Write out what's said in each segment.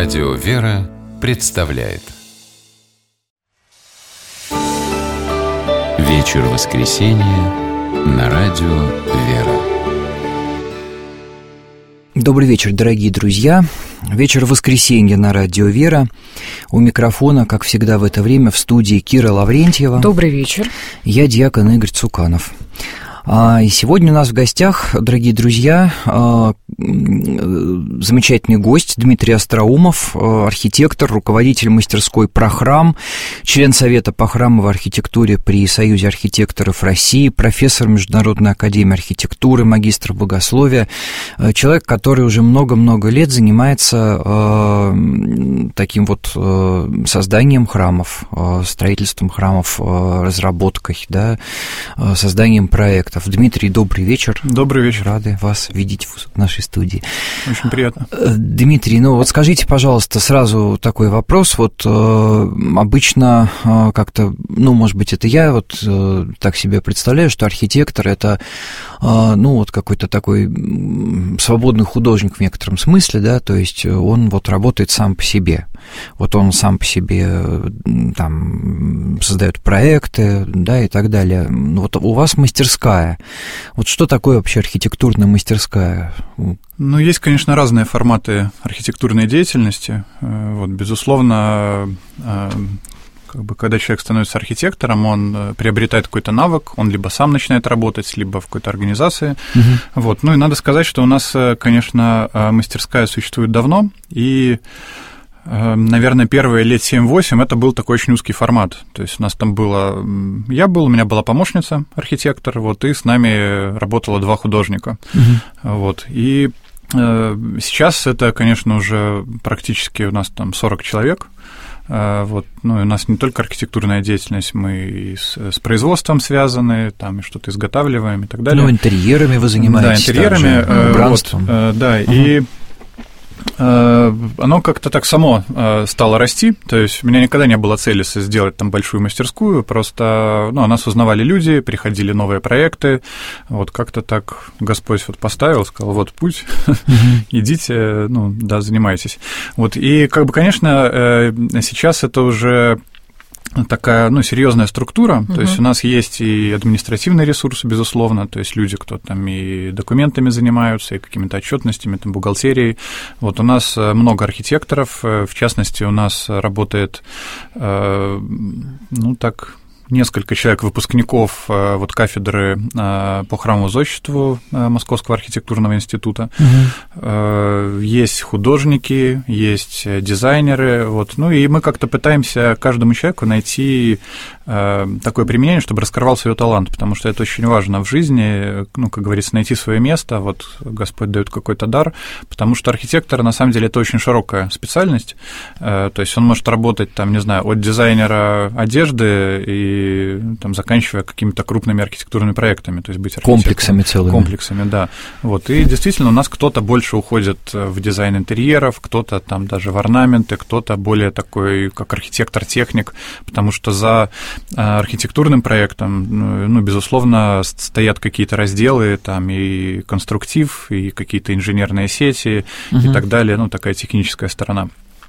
Радио «Вера» представляет Вечер воскресенья на Радио «Вера». Добрый вечер, дорогие друзья. Вечер воскресенья на Радио «Вера». У микрофона, как всегда в это время, в студии Кира Лаврентьева. Добрый вечер. Я диакон Игорь Цуканов. И сегодня у нас в гостях, дорогие друзья, замечательный гость Дмитрий Остроумов, архитектор, руководитель мастерской «Прохрам», член Совета по храмовой архитектуре при Союзе архитекторов России, профессор Международной академии архитектуры, магистр богословия, человек, который уже много-много лет занимается таким вот созданием храмов, строительством храмов, разработкой, да, созданием проектов. Дмитрий, добрый вечер. Добрый вечер. Рады вас видеть в нашей студии. Очень приятно. Дмитрий, ну вот скажите, пожалуйста, сразу такой вопрос. Вот обычно как-то, ну, может быть, это я вот так себе представляю, что архитектор – это, ну, вот какой-то такой свободный художник в некотором смысле, да, то есть он вот работает сам по себе. Вот он сам по себе там создает проекты, да, и так далее. Вот у вас мастерская. Вот что такое вообще архитектурная мастерская? Ну, есть, конечно, разные форматы архитектурной деятельности. Вот, безусловно, как бы, когда человек становится архитектором, он приобретает какой-то навык, он либо сам начинает работать, либо в какой-то организации. Вот. Ну и надо сказать, что у нас, конечно, мастерская существует давно, и наверное, первые лет 7-8 это был такой очень узкий формат. То есть у нас там было... у меня была помощница, архитектор, вот, и с нами работало 2 художника. Вот, и сейчас это, конечно, уже практически у нас там 40 человек. Вот, ну, и у нас не только архитектурная деятельность, мы и с производством связаны, там и что-то изготавливаем и так далее. Ну, интерьерами вы занимаетесь. Да, интерьерами, убранством. Вот, да, и оно как-то так само стало расти, то есть у меня никогда не было цели сделать там большую мастерскую, просто, ну, о нас узнавали люди, приходили новые проекты, вот как-то так Господь вот поставил, сказал, вот путь, идите, ну, да, занимайтесь. Вот, и как бы, конечно, сейчас это уже такая, ну, серьезная структура, то есть у нас есть и административный ресурс, безусловно, то есть люди, кто там и документами занимаются, и какими-то отчетностями, там, бухгалтерией. Вот у нас много архитекторов, в частности, у нас работает, ну, так, несколько человек, выпускников вот кафедры по храмовому зодчеству Московского архитектурного института. Есть художники, есть дизайнеры. Вот. Ну и мы как-то пытаемся каждому человеку найти такое применение, чтобы раскрывался его талант, потому что это очень важно в жизни, ну, как говорится, найти свое место. Вот Господь дает какой-то дар, потому что архитектор, на самом деле, это очень широкая специальность. То есть он может работать, там, не знаю, от дизайнера одежды и там, заканчивая какими-то крупными архитектурными проектами, то есть быть архитектором. Комплексами целыми. Комплексами, да. Вот. И действительно у нас кто-то больше уходит в дизайн интерьеров, кто-то там даже в орнаменты, кто-то более такой, как архитектор-техник, потому что за архитектурным проектом, ну, безусловно, стоят какие-то разделы, там и конструктив, и какие-то инженерные сети и так далее, ну, такая техническая сторона.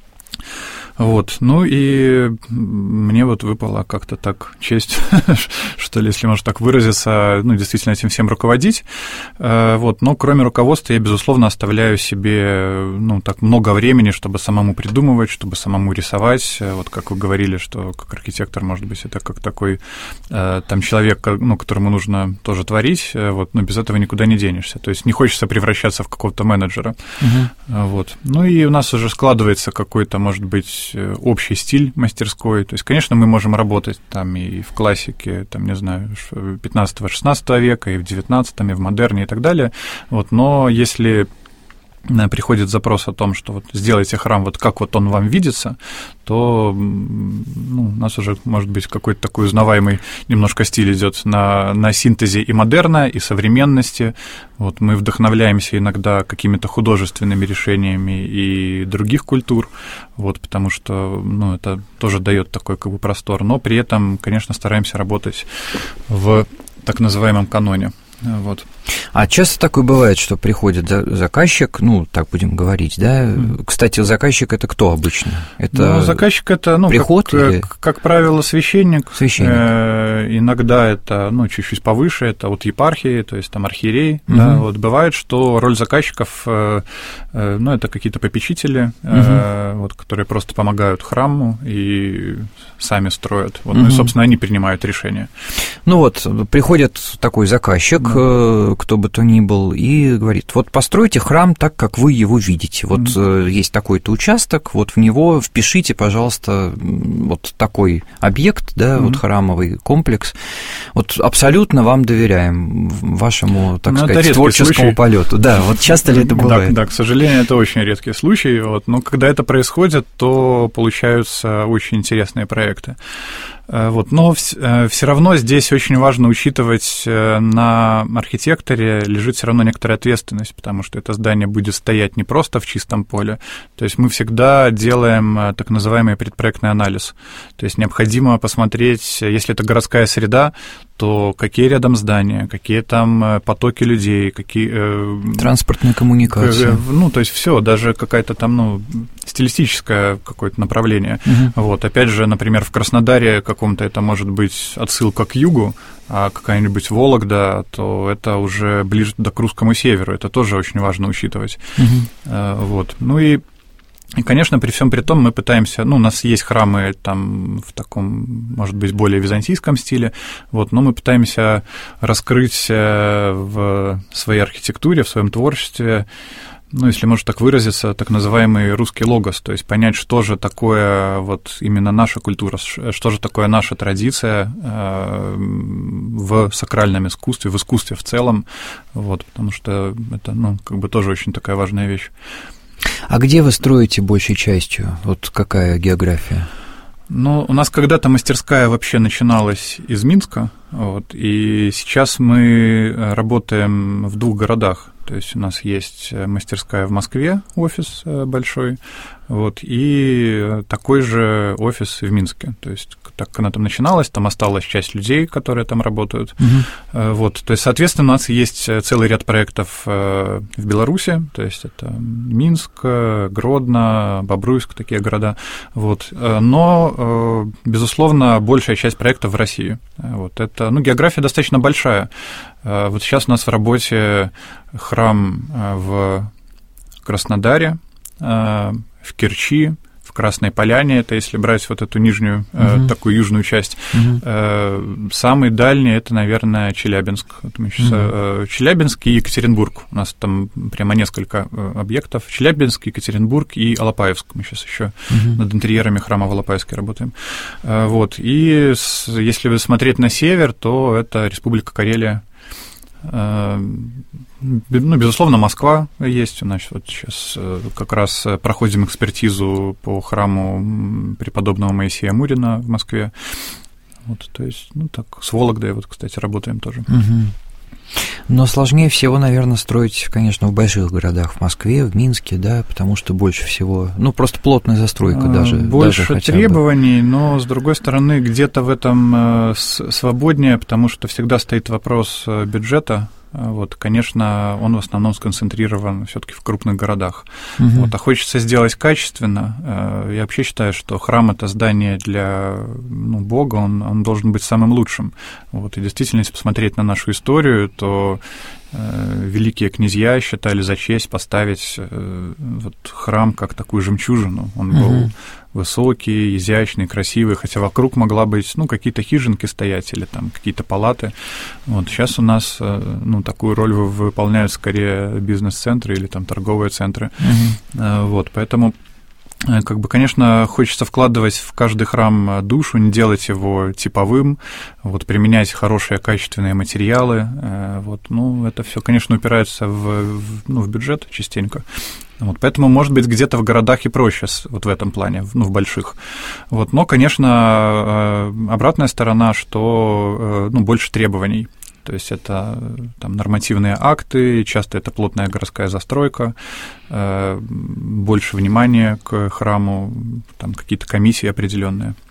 Вот, ну и мне вот выпала как-то так честь, что ли, если можно так выразиться, ну, действительно этим всем руководить, вот, но кроме руководства я, безусловно, оставляю себе, ну, так много времени, чтобы самому придумывать, чтобы самому рисовать, вот как вы говорили, что как архитектор, может быть, это как такой там человек, ну, которому нужно тоже творить, вот, но без этого никуда не денешься, то есть не хочется превращаться в какого-то менеджера, вот, ну и у нас уже складывается какой-то, может быть, общий стиль мастерской. То есть, конечно, мы можем работать там и в классике, там, не знаю, 15-16 века, и в 19-м, и в модерне, и так далее. Вот, но если приходит запрос о том, что вот сделайте храм вот как вот он вам видится, то, ну, у нас уже, может быть, какой-то такой узнаваемый немножко стиль идет на синтезе и модерна, и современности. Вот мы вдохновляемся иногда какими-то художественными решениями и других культур, вот, потому что, ну, это тоже дает такой как бы простор, но при этом, конечно, стараемся работать в так называемом каноне. Вот. А часто такое бывает, что приходит заказчик, ну, так будем говорить, да? Кстати, заказчик – это кто обычно? Это заказчик – это, приход как правило, священник. Иногда это, чуть-чуть повыше, это от епархии, то есть там архиерей. Да, вот бывает, что роль заказчиков, это какие-то попечители, вот, которые просто помогают храму и сами строят. Вот, и, собственно, они принимают решения. Ну вот, приходит такой заказчик, кто бы то ни был, и говорит, вот постройте храм так, как вы его видите. Вот есть такой-то участок, вот в него впишите, пожалуйста, вот такой объект, да, вот храмовый комплекс. Вот абсолютно вам доверяем, вашему, так сказать, творческому полету. Да, вот часто ли это бывает? Да, к сожалению, это очень редкий случай. Вот, но когда это происходит, то получаются очень интересные проекты. Вот, но все равно здесь очень важно учитывать, на архитекторе лежит все равно некоторая ответственность, потому что это здание будет стоять не просто в чистом поле. То есть мы всегда делаем так называемый предпроектный анализ. То есть необходимо посмотреть, если это городская среда, то какие рядом здания, какие там потоки людей, какие... Транспортные коммуникации. То есть все, даже какая-то там, стилистическое какое-то направление. Вот, опять же, например, в Краснодаре каком-то это может быть отсылка к югу, а какая-нибудь Вологда, то это уже ближе к русскому северу. Это тоже очень важно учитывать. Вот. И, конечно, при всем при том мы пытаемся, у нас есть храмы там в таком, может быть, более византийском стиле, вот, но мы пытаемся раскрыть в своей архитектуре, в своем творчестве, если можно так выразиться, так называемый русский логос, то есть понять, что же такое вот именно наша культура, что же такое наша традиция в сакральном искусстве, в искусстве в целом, вот, потому что это, тоже очень такая важная вещь. А где вы строите большей частью? Вот какая география? У нас когда-то мастерская вообще начиналась из Минска, вот, и сейчас мы работаем в 2 городах. То есть у нас есть мастерская в Москве, офис большой, вот, и такой же офис в Минске. То есть так как она там начиналась, там осталась часть людей, которые там работают. Вот, то есть, соответственно, у нас есть целый ряд проектов в Беларуси, то есть это Минск, Гродно, Бобруйск, такие города. Вот, но, безусловно, большая часть проектов в России. Вот, это, география достаточно большая. Вот сейчас у нас в работе храм в Краснодаре, в Керчи, в Красной Поляне, это если брать вот эту нижнюю, такую южную часть. Самый дальний – это, наверное, Челябинск. Вот мы сейчас, Челябинск и Екатеринбург. У нас там прямо несколько объектов. Челябинск, Екатеринбург и Алапаевск. Мы сейчас еще над интерьерами храма в Алапаевске работаем. Вот. И если вы смотреть на север, то это Республика Карелия. Безусловно, Москва есть. У нас вот сейчас как раз проходим экспертизу по храму преподобного Моисея Мурина в Москве. Вот, то есть, так, с Вологдой, вот, кстати, работаем тоже. Но сложнее всего, наверное, строить, конечно, в больших городах, в Москве, в Минске, да, потому что больше всего, просто плотная застройка даже. Больше даже требований, но, с другой стороны, где-то в этом свободнее, потому что всегда стоит вопрос бюджета. Вот, конечно, он в основном сконцентрирован все-таки в крупных городах. Вот, а хочется сделать качественно. Я вообще считаю, что храм – это здание для Бога, он должен быть самым лучшим. Вот, и действительно, если посмотреть на нашу историю, то великие князья считали за честь поставить вот храм как такую жемчужину. Он был высокий, изящный, красивый, хотя вокруг могла быть, какие-то хижинки стоять или там какие-то палаты. Вот сейчас у нас, такую роль выполняют скорее бизнес-центры или там торговые центры. Вот, поэтому конечно, хочется вкладывать в каждый храм душу, не делать его типовым, вот, применять хорошие, качественные материалы. Вот, это все, конечно, упирается в бюджет частенько. Вот, поэтому, может быть, где-то в городах и проще вот в этом плане, в больших. Вот, но, конечно, обратная сторона, что больше требований. То есть это там нормативные акты, часто это плотная городская застройка, больше внимания к храму, там какие-то комиссии определенные.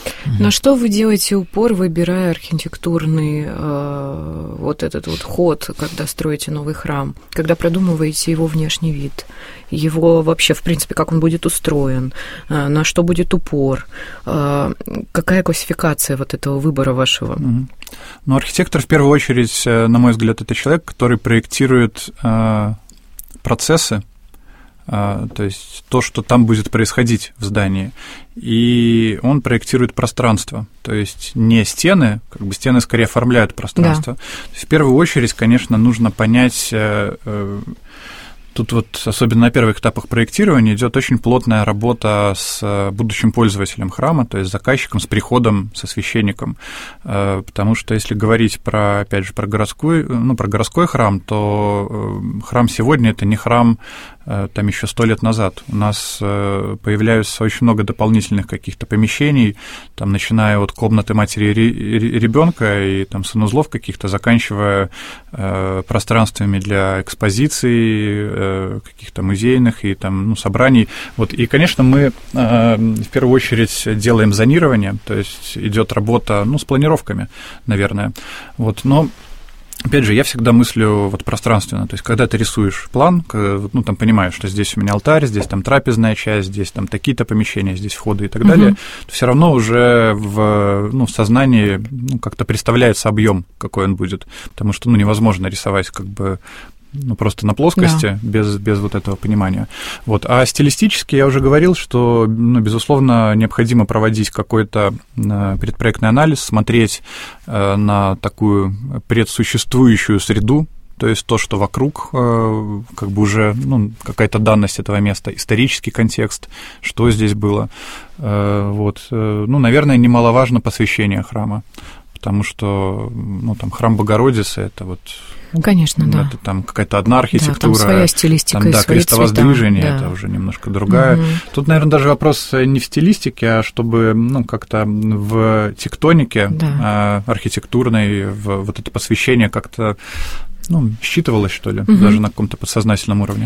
На что вы делаете упор, выбирая архитектурный вот этот вот ход, когда строите новый храм, когда продумываете его внешний вид, его вообще, в принципе, как он будет устроен, на что будет упор, какая классификация вот этого выбора вашего? Ну, архитектор, в первую очередь, на мой взгляд, это человек, который проектирует процессы, то есть то, что там будет происходить в здании, и он проектирует пространство, то есть не стены, как бы стены скорее оформляют пространство. Да. То есть в первую очередь, конечно, нужно понять. Тут вот, особенно на первых этапах проектирования, идет очень плотная работа с будущим пользователем храма, то есть заказчиком, с приходом, со священником, потому что если говорить про, опять же, про городской храм, то храм сегодня – это не храм там еще 100 лет назад. У нас появляются очень много дополнительных каких-то помещений, там, начиная от комнаты матери ребенка и там санузлов каких-то, заканчивая пространствами для экспозиций, каких-то музейных и там, собраний. Вот. И, конечно, мы в первую очередь делаем зонирование, то есть идет работа, с планировками, наверное. Вот. Но опять же, я всегда мыслю вот пространственно, то есть когда ты рисуешь план, там понимаешь, что здесь у меня алтарь, здесь там трапезная часть, здесь там такие-то помещения, здесь входы и так далее, то все равно уже в сознании как-то представляется объем, какой он будет, потому что невозможно рисовать как бы просто на плоскости, да, без вот этого понимания. Вот. А стилистически я уже говорил, что, безусловно, необходимо проводить какой-то предпроектный анализ, смотреть на такую предсуществующую среду, то есть то, что вокруг, как бы уже какая-то данность этого места, исторический контекст, что здесь было. Вот. Наверное, немаловажно посвящение храма, потому что там храм Богородицы – это вот… Конечно, да. Это там какая-то одна архитектура. Да, там своя стилистика, там, и свои крестовоздвижение, цвета, это уже немножко другая. Тут, наверное, даже вопрос не в стилистике, а чтобы, как-то в тектонике архитектурной, вот это посвящение как-то, считывалось, что ли, даже на каком-то подсознательном уровне.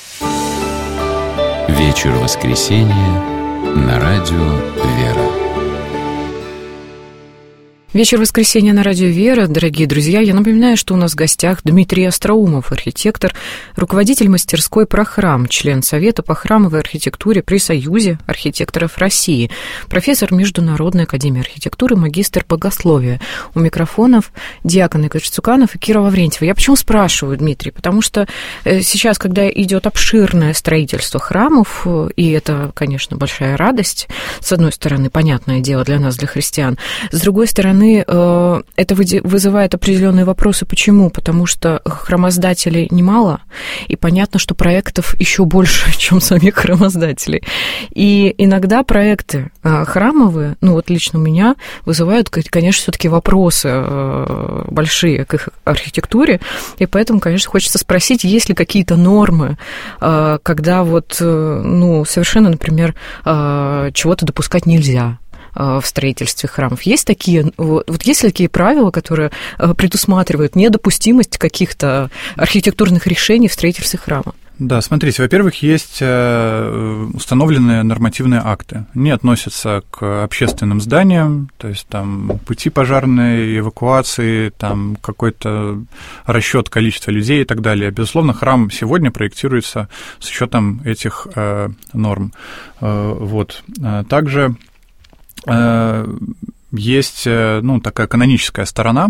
Вечер воскресенья на радио «Вера». Вечер воскресенья на радио «Вера». Дорогие друзья, я напоминаю, что у нас в гостях Дмитрий Остроумов, архитектор, руководитель мастерской «Прохрам», член Совета по храмовой архитектуре при Союзе архитекторов России, профессор Международной академии архитектуры, магистр богословия. У микрофонов диакон Игорь Цуканов и Кира Лаврентьева. Я почему спрашиваю, Дмитрий? Потому что сейчас, когда идет обширное строительство храмов, и это, конечно, большая радость, с одной стороны, понятное дело для нас, для христиан, с другой стороны, это вызывает определенные вопросы. Почему? Потому что храмоздателей немало, и понятно, что проектов еще больше, чем самих храмоздателей. И иногда проекты храмовые, лично у меня, вызывают, конечно, все-таки вопросы большие к их архитектуре, и поэтому, конечно, хочется спросить, есть ли какие-то нормы, когда совершенно, например, чего-то допускать нельзя в строительстве храмов. Есть такие правила, которые предусматривают недопустимость каких-то архитектурных решений в строительстве храма? Да, смотрите, во-первых, есть установленные нормативные акты. Они относятся к общественным зданиям, то есть там пути пожарной эвакуации, там какой-то расчет количества людей и так далее. Безусловно, храм сегодня проектируется с учетом этих норм. Вот. Также есть, такая каноническая сторона.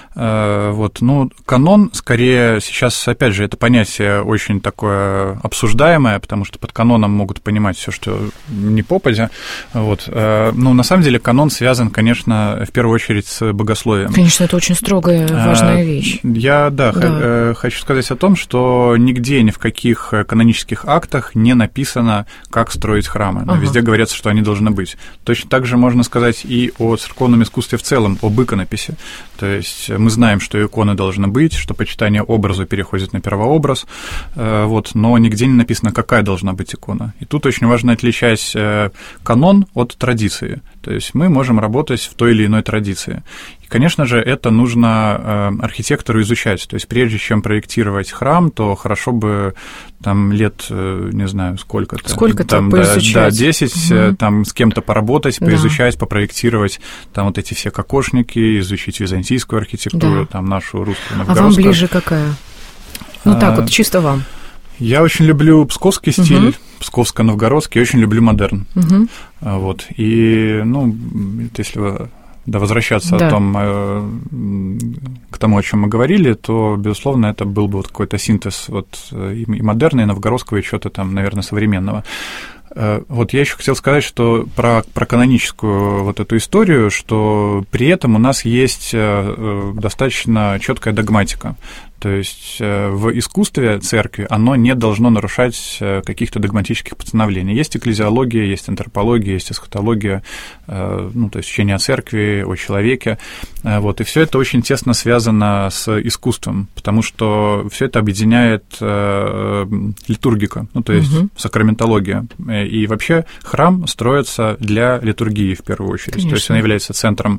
Канон, скорее, сейчас, опять же, это понятие очень такое обсуждаемое, потому что под каноном могут понимать все, что не попадя. На самом деле, канон связан, конечно, в первую очередь с богословием. Конечно, это очень строгая, важная вещь. Я, хочу сказать о том, что нигде, ни в каких канонических актах не написано, как строить храмы. Но везде говорится, что они должны быть. Точно так же можно сказать и о церковном искусстве в целом, об иконописи. То есть мы знаем, что иконы должны быть, что почитание образу переходит на первообраз, но нигде не написано, какая должна быть икона. И тут очень важно отличать канон от традиции. То есть мы можем работать в той или иной традиции. И, конечно же, это нужно архитектору изучать. То есть прежде чем проектировать храм, то хорошо бы там лет, не знаю, сколько-то. Сколько-то там, поизучать. 10, там с кем-то поработать, поизучать, попроектировать там вот эти все кокошники, изучить византийскую архитектуру, там нашу русскую, новгородскую. А вам ближе какая? Ну так вот, чисто вам. Я очень люблю псковский стиль, псковско-новгородский, очень люблю модерн. Вот. И, ну, если возвращаться к тому, о чем мы говорили, то, безусловно, это был бы вот какой-то синтез вот и модерна, и новгородского, и чего-то там, наверное, современного. Вот я еще хотел сказать, что про каноническую вот эту историю, что при этом у нас есть достаточно четкая догматика. То есть в искусстве церкви оно не должно нарушать каких-то догматических постановлений. Есть экклезиология, есть антропология, есть эсхатология, ну, то есть учение о церкви, о человеке. Вот, и все это очень тесно связано с искусством, потому что все это объединяет литургика, ну, то есть сакраментология. И вообще храм строится для литургии в первую очередь. Конечно. То есть он является центром,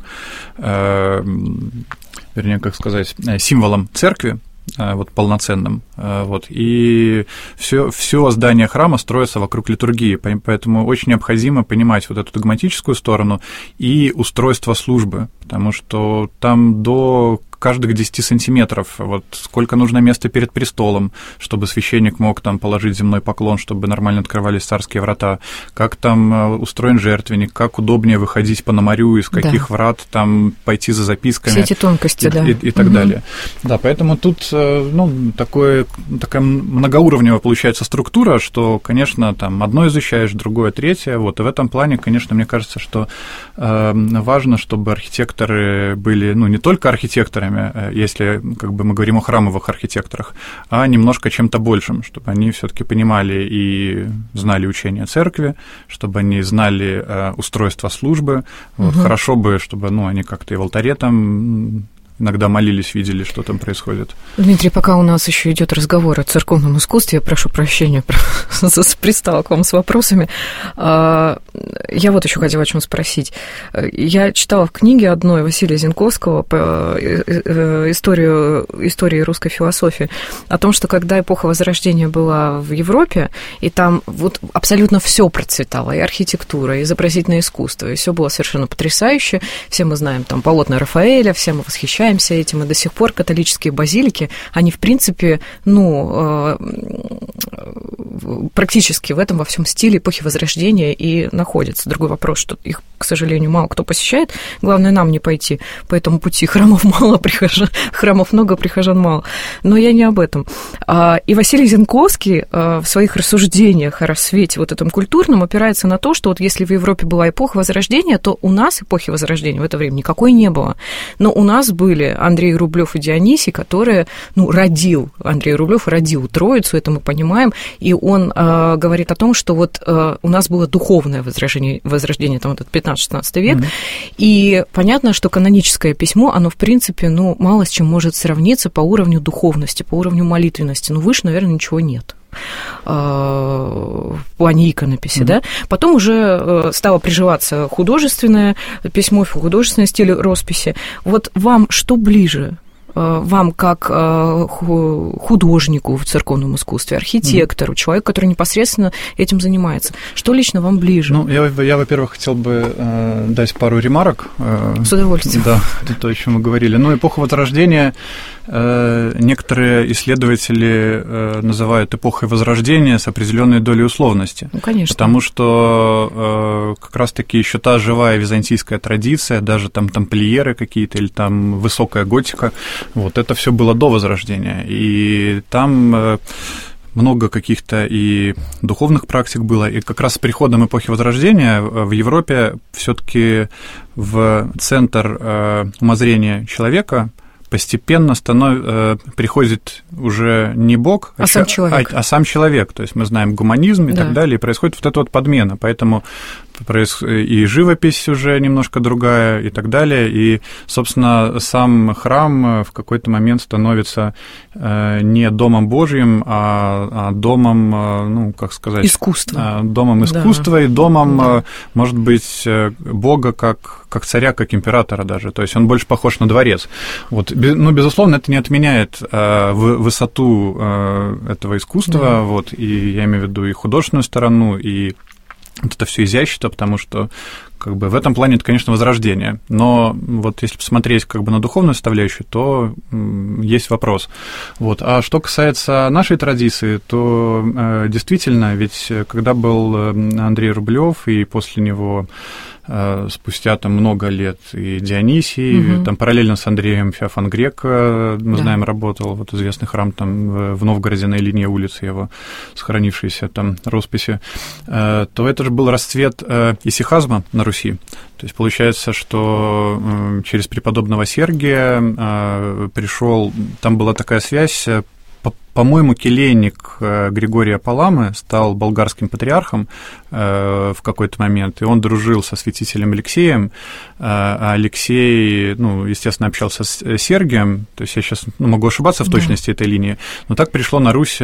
вернее, как сказать, символом церкви, вот, полноценным, вот, и все здание храма строится вокруг литургии, поэтому очень необходимо понимать вот эту догматическую сторону и устройство службы, потому что там до каждых 10 сантиметров, вот сколько нужно места перед престолом, чтобы священник мог там положить земной поклон, чтобы нормально открывались царские врата, как там устроен жертвенник, как удобнее выходить по Намарю, из каких врат там пойти за записками. Все эти тонкости, и так далее. Да, поэтому тут, ну, такая многоуровневая получается структура, что, конечно, там одно изучаешь, другое, третье, вот, и в этом плане, конечно, мне кажется, что важно, чтобы архитекторы были, ну, не только архитекторами, если как бы мы говорим о храмовых архитекторах, а немножко чем-то большим, чтобы они все-таки понимали и знали учение церкви, чтобы они знали устройство службы. Вот, хорошо бы, чтобы, ну, они как-то и в алтаре там иногда молились, видели, что там происходит. Дмитрий, пока у нас еще идет разговор о церковном искусстве, я прошу прощения, пристала к вам с вопросами. Я вот еще хотела о чем спросить. Я читала в книге одной Василия Зенковского по истории русской философии о том, что когда эпоха Возрождения была в Европе, и там вот абсолютно все процветало, и архитектура, и изобразительное искусство, и все было совершенно потрясающе. Все мы знаем там полотна Рафаэля, все мы восхищаемся этим, и до сих пор католические базилики, они, в принципе, ну, практически в этом во всем стиле эпохи Возрождения и находятся. Другой вопрос, что их, к сожалению, мало кто посещает, главное нам не пойти по этому пути. Храмов мало, храмов много, прихожан мало. Но я не об этом. И Василий Зенковский в своих рассуждениях о рассвете вот этом культурном опирается на то, что вот если в Европе была эпоха Возрождения, то у нас эпохи Возрождения в это время никакой не было. Но у нас были Андрей Рублёв и Дионисий, которые, ну, Андрей Рублёв родил Троицу, это мы понимаем, и он говорит о том, что вот у нас было духовное возрождение там, этот 15-16 век, и понятно, что каноническое письмо, оно, в принципе, ну, мало с чем может сравниться по уровню духовности, по уровню молитвенности, ну, выше, наверное, ничего нет в плане иконописи, да. Потом уже стало приживаться художественное письмо, художественный стиль росписи. Вот вам что ближе? Вам как художнику в церковном искусстве, архитектору, человеку, который непосредственно этим занимается? Что лично вам ближе? Ну, я во-первых, хотел бы дать пару ремарок. С удовольствием. Да, это то, о чем мы говорили. Ну, эпоху Возрождения некоторые исследователи называют эпохой Возрождения с определенной долей условности. Ну, конечно. Потому что как раз-таки еще та живая византийская традиция, даже там тамплиеры какие-то или там высокая готика, вот это все было до Возрождения. И там много каких-то и духовных практик было, и как раз с приходом эпохи Возрождения в Европе все-таки в центр умозрения человека постепенно приходит уже не Бог, сам человек. А сам человек. То есть мы знаем гуманизм и так далее, и происходит вот эта вот подмена. Поэтому и живопись уже немножко другая и так далее. И, собственно, сам храм в какой-то момент становится не домом Божьим, а домом, ну, как сказать... Искусства. Домом искусства, да. И домом, может быть, Бога как царя, как императора даже. То есть он больше похож на дворец. Вот. Ну, безусловно, это не отменяет высоту этого искусства, да. Вот, и я имею в виду и художественную сторону, и вот это все изящество, потому что как бы в этом плане это, конечно, возрождение. Но вот если посмотреть как бы на духовную составляющую, то есть вопрос. Вот. А что касается нашей традиции, то действительно, ведь когда был Андрей Рублев и после него спустя там много лет и Дионисий, там параллельно с Андреем Феофан Грек, мы знаем, работал, вот известный храм там в Новгороде на Ильине улице, его сохранившиеся там росписи, то это же был расцвет исихазма на Руси. То есть получается, что через преподобного Сергия пришел, там была такая связь. По-моему, келейник Григория Паламы стал болгарским патриархом в какой-то момент, и он дружил со святителем Алексеем, а Алексей, ну, естественно, общался с Сергием, то есть я сейчас могу ошибаться в точности этой линии, но так пришло на Русь,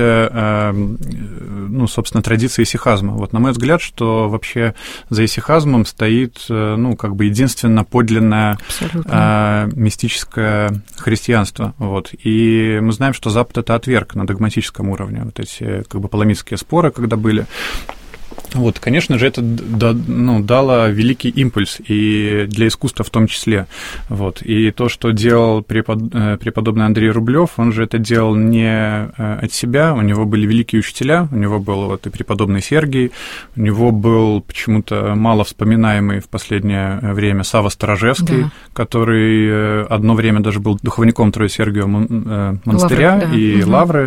ну, собственно, традиция исихазма. Вот, на мой взгляд, что вообще за исихазмом стоит, ну, как бы единственно подлинное мистическое христианство, вот, и мы знаем, что Запад это отверг на догматическом уровне, вот эти как бы паламистские споры, когда были. Вот, конечно же, это дало великий импульс и для искусства в том числе. Вот. И то, что делал преподобный Андрей Рублев, он же это делал не от себя, у него были великие учителя, у него был вот и преподобный Сергий, у него был почему-то мало вспоминаемый в последнее время Савва Сторожевский, который одно время даже был духовником Троесергиевого монастыря Лавры,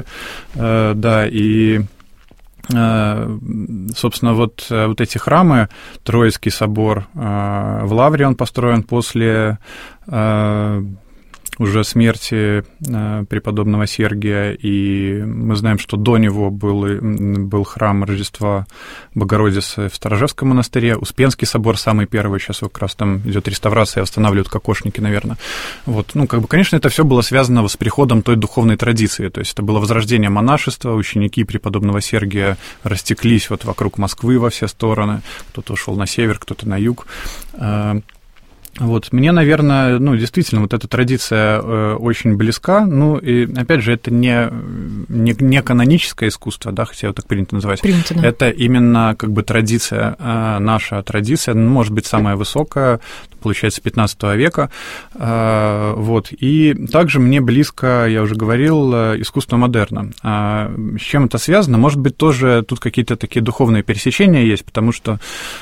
и собственно, вот эти храмы, Троицкий собор в Лавре, он построен после уже смерти преподобного Сергия, и мы знаем, что до него был храм Рождества Богородицы в Сторожевском монастыре, Успенский собор самый первый, сейчас как раз там идет реставрация, восстанавливают кокошники, наверное. Вот, ну, как бы, конечно, это все было связано с приходом той духовной традиции, то есть это было возрождение монашества, ученики преподобного Сергия растеклись вот вокруг Москвы во все стороны, кто-то ушел на север, кто-то на юг. Вот, мне, наверное, ну, действительно, вот эта традиция очень близка, ну, и, опять же, это не каноническое искусство, да, хотя вот так принято называть. Принято, да. Это именно, как бы, традиция, наша традиция, может быть, самая высокая, получается, 15 века, вот, и также мне близко, я уже говорил, искусство модерна. С чем это связано? Может быть, тоже тут какие-то такие духовные пересечения есть, потому что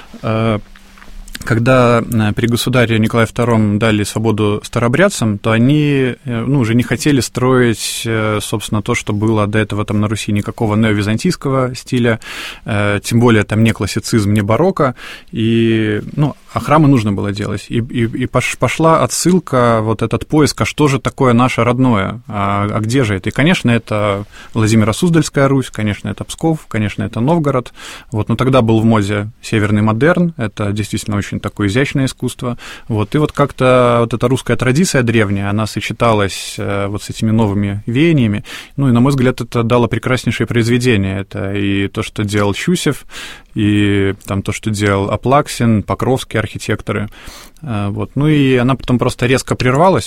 когда при государе Николае II дали свободу старообрядцам, то они, ну, уже не хотели строить, собственно, то, что было до этого там на Руси, никакого неовизантийского стиля, тем более там не классицизм, не барокко, и, ну, а храмы нужно было делать. И пошла отсылка, вот этот поиск, а что же такое наше родное, а где же это? И, конечно, это Владимиро-Суздальская Русь, конечно, это Псков, конечно, это Новгород. Вот, но тогда был в моде северный модерн, это действительно очень такое изящное искусство. Вот, и вот как-то вот эта русская традиция древняя, она сочеталась вот с этими новыми веяниями. Ну, и, на мой взгляд, это дало прекраснейшее произведение. Это и то, что делал Щусев, и там то, что делал Аплаксин, Покровские архитекторы. Вот. Ну, и она потом просто резко прервалась,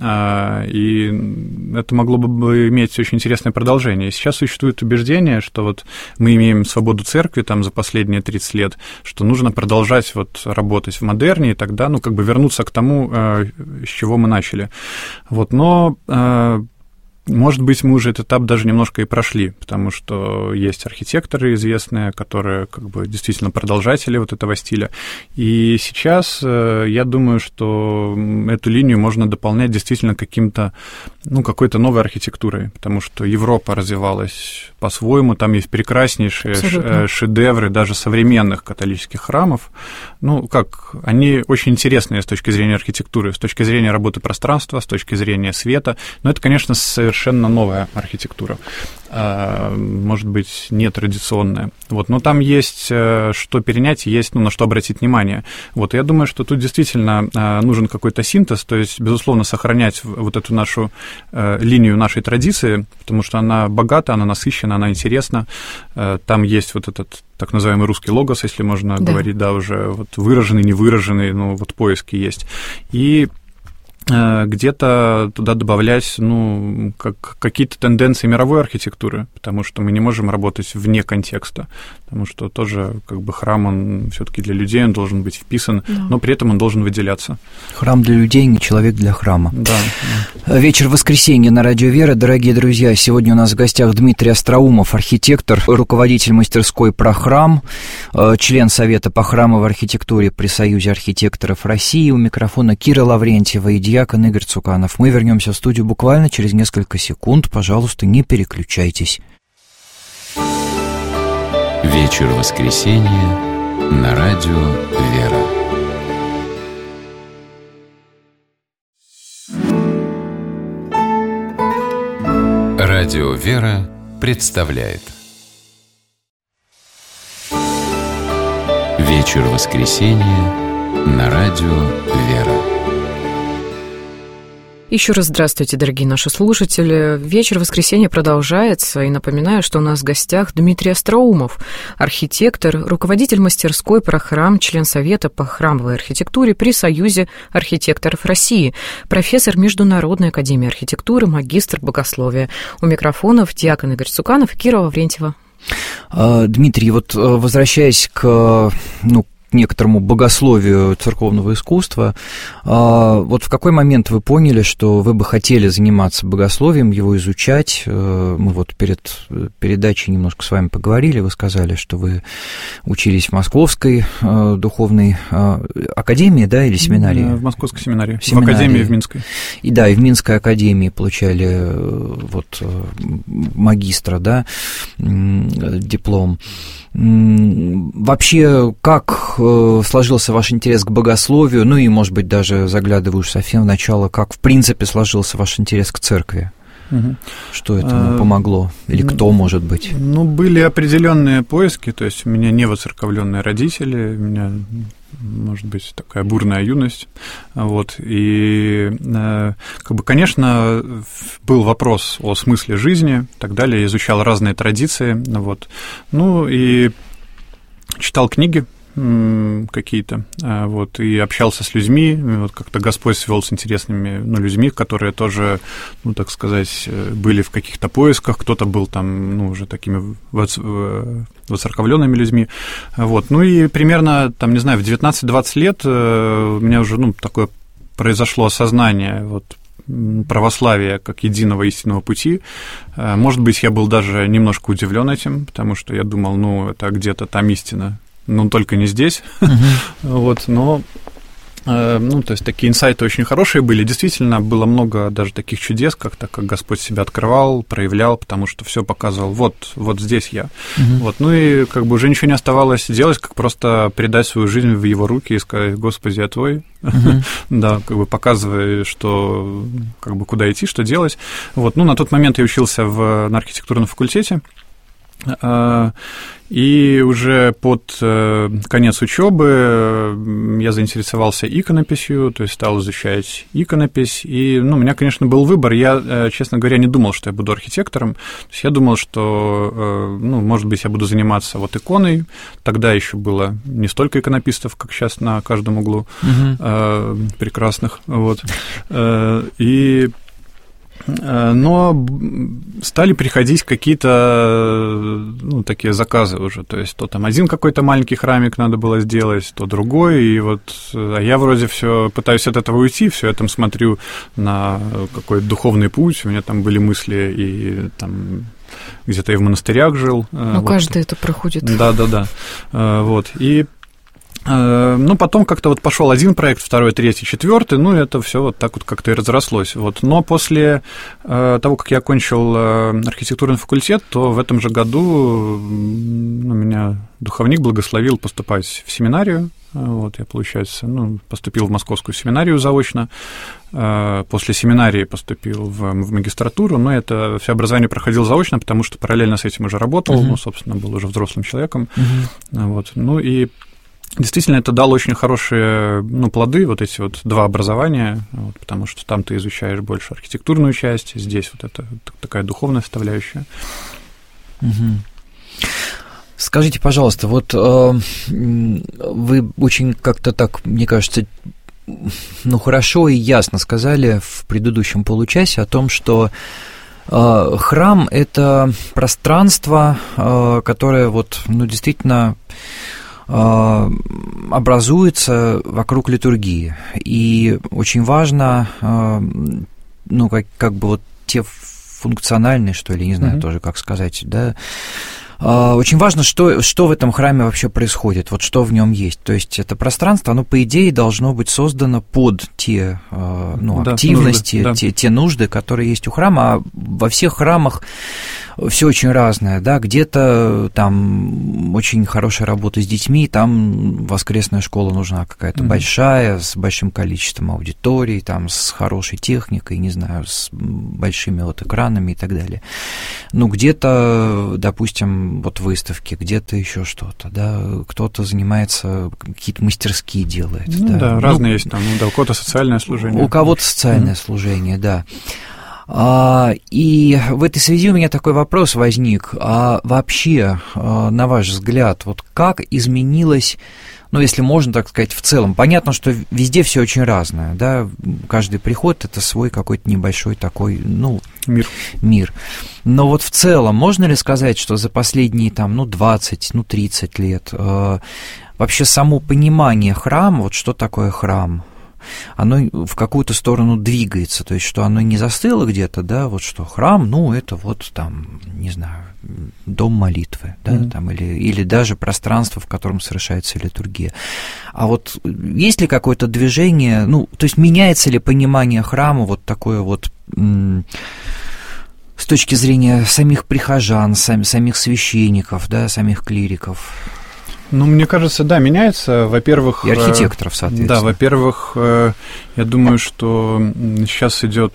и это могло бы иметь очень интересное продолжение. Сейчас существует убеждение, что вот мы имеем свободу церкви там за последние 30 лет, что нужно продолжать вот работать в модерне, и тогда, ну, как бы вернуться к тому, с чего мы начали. Вот, но может быть, мы уже этот этап даже немножко и прошли, потому что есть архитекторы известные, которые как бы действительно продолжатели вот этого стиля. И сейчас я думаю, что эту линию можно дополнять действительно каким-то, ну, какой-то новой архитектурой, потому что Европа развивалась по-своему, там есть прекраснейшие шедевры даже современных католических храмов. Ну, как, они очень интересные с точки зрения архитектуры, с точки зрения работы пространства, с точки зрения света, но это, конечно, совершенно совершенно новая архитектура, может быть, нетрадиционная. Вот, но там есть что перенять, есть на что обратить внимание. Вот, я думаю, что тут действительно нужен какой-то синтез, то есть, безусловно, сохранять вот эту нашу линию нашей традиции, потому что она богата, она насыщена, она интересна. Там есть вот этот так называемый русский логос, если можно говорить, да, уже вот выраженный, невыраженный, ну, вот поиски есть. И где-то туда добавлять, ну, какие-то тенденции мировой архитектуры, потому что мы не можем работать вне контекста, потому что тоже как бы храм, он все-таки для людей, он должен быть вписан, но при этом он должен выделяться. Храм для людей, не человек для храма. Да. Вечер воскресенья на Радио Вера. Дорогие друзья, сегодня у нас в гостях Дмитрий Остроумов, архитектор, руководитель мастерской «Прохрам», член Совета по храмовой архитектуре при Союзе архитекторов России. У микрофона Кира Лаврентьева и диакон Игорь Цуканов. Мы вернемся в студию буквально через несколько секунд. Пожалуйста, не переключайтесь. Вечер воскресенья на Радио Вера. Радио Вера представляет Вечер воскресенья на Радио Вера. Еще раз здравствуйте, дорогие наши слушатели. Вечер воскресенья продолжается, и напоминаю, что у нас в гостях Дмитрий Остроумов, архитектор, руководитель мастерской «Прохрам», член Совета по храмовой архитектуре при Союзе архитекторов России, профессор Международной академии архитектуры, магистр богословия. У микрофонов диакон Игорь Цуканов и Кира Лаврентьева. Дмитрий, вот возвращаясь к некоторому богословию церковного искусства, вот в какой момент вы поняли, что вы бы хотели заниматься богословием, его изучать? Мы вот перед передачей немножко с вами поговорили, вы сказали, что вы учились в Московской духовной академии, да, или семинарии? В Московской семинарии, в академии в Минской. И да, и в Минской академии получали вот магистра, да, диплом. Вообще, как сложился ваш интерес к богословию, ну и, может быть, даже заглядывая уж совсем в начало, как, в принципе, сложился ваш интерес к церкви? Что этому помогло? Или кто, может быть? Ну, были определенные поиски, то есть у меня не воцерковленные родители, у меня, может быть, такая бурная юность, вот, и, как бы, конечно, был вопрос о смысле жизни и так далее, я изучал разные традиции, вот, ну, и читал книги какие-то, вот, и общался с людьми, вот как-то Господь свел с интересными, людьми, которые тоже, так сказать, были в каких-то поисках, кто-то был там, уже такими воцерковленными людьми, вот, и примерно, там, не знаю, в 19-20 лет у меня уже, такое произошло осознание, вот, православия как единого истинного пути. Может быть, я был даже немножко удивлен этим, потому что я думал, это где-то там истина, но только не здесь. Вот, но, то есть такие инсайты очень хорошие были. Действительно, было много даже таких чудес, как Господь себя открывал, проявлял, потому что все показывал, вот здесь я. Вот, и как бы уже ничего не оставалось делать, как просто передать свою жизнь в Его руки и сказать: Господи, я Твой. Да, как бы показывая, что, как бы, куда идти, что делать. Вот, на тот момент я учился на архитектурном факультете. И уже под конец учебы я заинтересовался иконописью, то есть стал изучать иконопись. И, у меня, конечно, был выбор. Я, честно говоря, не думал, что я буду архитектором. То есть я думал, что, может быть, я буду заниматься иконой. Тогда еще было не столько иконописцев, как сейчас на каждом углу, прекрасных. Вот. Но стали приходить какие-то, такие заказы уже, то есть то там один какой-то маленький храмик надо было сделать, то другой, и а я вроде все пытаюсь от этого уйти, все я там смотрю на какой-то духовный путь, у меня там были мысли, и там где-то я в монастырях жил. Каждый это проходит. Да, вот, и потом как-то пошел один проект, второй, третий, четвертый, это все так как-то и разрослось. Вот. Но после того, как я окончил архитектурный факультет, то в этом же году меня духовник благословил поступать в семинарию. Вот, я, получается, поступил в Московскую семинарию заочно, после семинарии поступил в магистратуру, но это все образование проходил заочно, потому что параллельно с этим уже работал, собственно, был уже взрослым человеком. Вот, и действительно, это дало очень хорошие плоды, вот эти вот 2 образования, вот, потому что там ты изучаешь больше архитектурную часть, здесь вот это такая духовная составляющая. Скажите, пожалуйста, вот вы очень как-то так, мне кажется, хорошо и ясно сказали в предыдущем получасе о том, что храм – это пространство, которое вот, действительно образуется вокруг литургии. И очень важно, как бы вот те функциональные, что ли, не знаю тоже, как сказать, да, очень важно, что в этом храме вообще происходит, вот что в нем есть. То есть это пространство, оно, по идее, должно быть создано под те активности, нужды, те нужды, которые есть у храма. А во всех храмах все очень разное, да, где-то там очень хорошая работа с детьми, там воскресная школа нужна какая-то большая, с большим количеством аудиторий, там с хорошей техникой, не знаю, с большими вот экранами и так далее. Где-то, допустим, вот выставки, где-то еще что-то, да, кто-то занимается, какие-то мастерские делает. Разные есть там, у кого-то социальное служение. У кого-то социальное служение, да. И в этой связи у меня такой вопрос возник. А вообще, на ваш взгляд, вот как изменилось, если можно так сказать, в целом? Понятно, что везде все очень разное, да, каждый приход – это свой какой-то небольшой такой, мир. Но вот в целом, можно ли сказать, что за последние 20, 30 лет вообще само понимание храма, вот что такое храм, оно в какую-то сторону двигается, то есть что оно не застыло где-то, да, вот что храм, это вот там, не знаю, дом молитвы, да, там, или даже пространство, в котором совершается литургия. А вот есть ли какое-то движение, то есть меняется ли понимание храма вот такое вот с точки зрения самих прихожан, самих священников, да, самих клириков? Мне кажется, да, меняется, во-первых... И архитекторов, соответственно. Да, во-первых, я думаю, что сейчас идут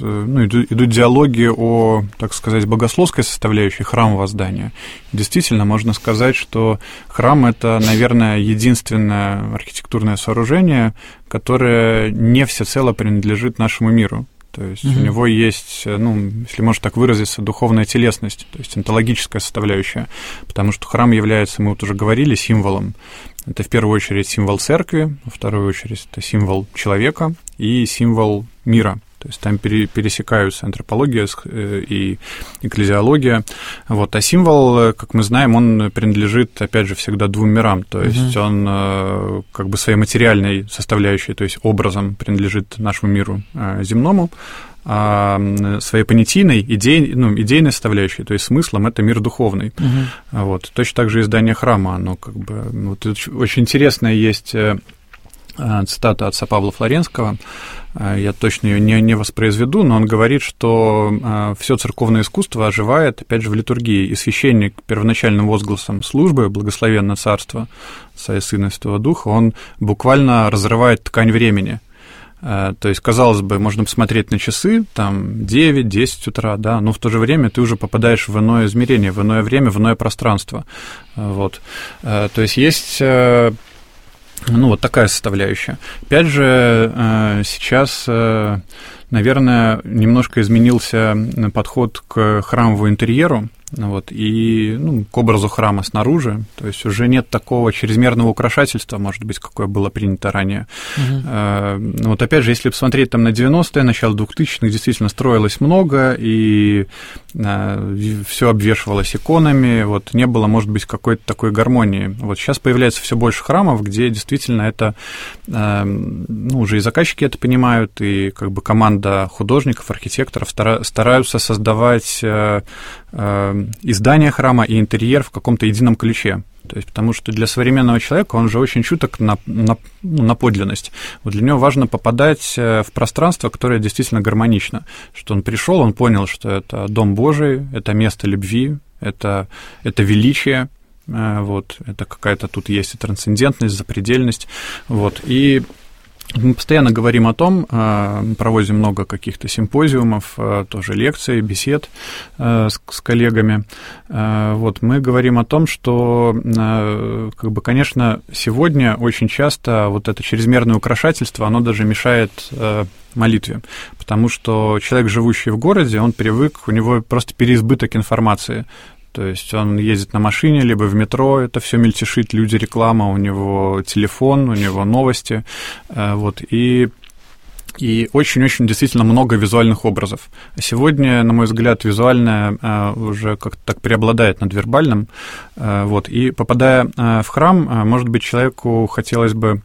диалоги о, так сказать, богословской составляющей храмового здания. Действительно, можно сказать, что храм – это, наверное, единственное архитектурное сооружение, которое не всецело принадлежит нашему миру. То есть у него есть, если можно так выразиться, духовная телесность, то есть онтологическая составляющая, потому что храм является, мы вот уже говорили, символом. Это в первую очередь символ церкви, во вторую очередь это символ человека и символ мира. То есть там пересекаются антропология и экклезиология. Вот. А символ, как мы знаем, он принадлежит, опять же, всегда 2 мирам. То есть он как бы своей материальной составляющей, то есть образом принадлежит нашему миру земному, а своей понятийной, идейной составляющей, то есть смыслом, это мир духовный. Вот. Точно так же и здание храма, оно как бы... очень интересная есть цитата отца Павла Флоренского, я точно ее не воспроизведу, но он говорит, что все церковное искусство оживает, опять же, в литургии, и священник первоначальным возгласом службы «Благословенно Царство Отца и Сына и Святого Духа», он буквально разрывает ткань времени. То есть, казалось бы, можно посмотреть на часы, там, 9-10 утра, да, но в то же время ты уже попадаешь в иное измерение, в иное время, в иное пространство. Вот. То есть вот такая составляющая. Опять же, сейчас, наверное, немножко изменился подход к храмовому интерьеру, вот, и к образу храма снаружи, то есть уже нет такого чрезмерного украшательства, может быть, какое было принято ранее. Вот опять же, если посмотреть там на 90-е, начало 2000-х, действительно строилось много, и все обвешивалось иконами, вот, не было, может быть, какой-то такой гармонии. Вот сейчас появляется все больше храмов, где действительно это, уже и заказчики это понимают, и как бы команда художников, архитекторов стараются создавать издание храма и интерьер в каком-то едином ключе. То есть, потому что для современного человека он же очень чуток на подлинность. Вот для него важно попадать в пространство, которое действительно гармонично. Что он пришел, он понял, что это Дом Божий, это место любви, это величие. вот, это какая-то тут есть и трансцендентность, запредельность, вот, и мы постоянно говорим о том, проводим много каких-то симпозиумов, тоже лекций, бесед с коллегами. Вот, мы говорим о том, что, как бы, конечно, сегодня очень часто вот это чрезмерное украшательство, оно даже мешает молитве, потому что человек, живущий в городе, он привык, у него просто переизбыток информации. То есть он ездит на машине, либо в метро, это все мельтешит, люди, реклама, у него телефон, у него новости, вот, и очень-очень действительно много визуальных образов. Сегодня, на мой взгляд, визуальное уже как-то так преобладает над вербальным, вот, и попадая в храм, может быть, человеку хотелось бы